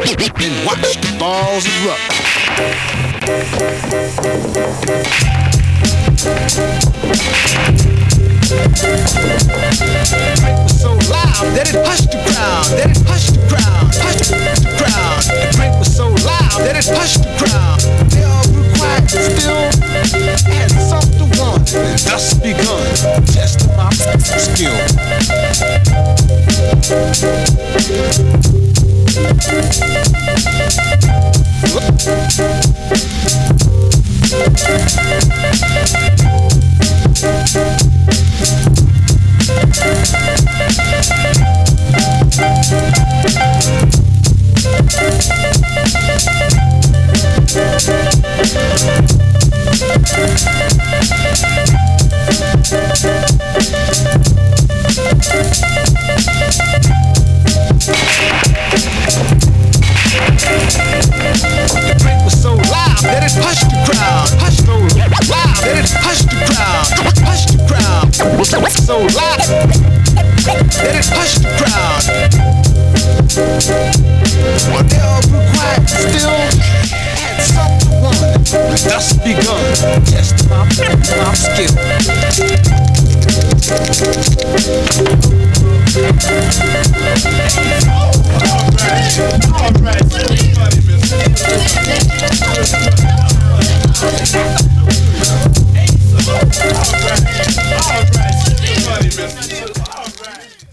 Then watch the balls erupt. The drink was so loud that it hushed the crowd. Hushed the crowd. The drink was so loud that it hushed the crowd. They all grew quiet still, had something to want, and thus begun testing my skill. The drink was so loud that it hushed the crowd. So loud that it hushed the crowd. Hushed the crowd. So loud that it hushed the crowd. They all grew quiet still, had something to want, and thus begun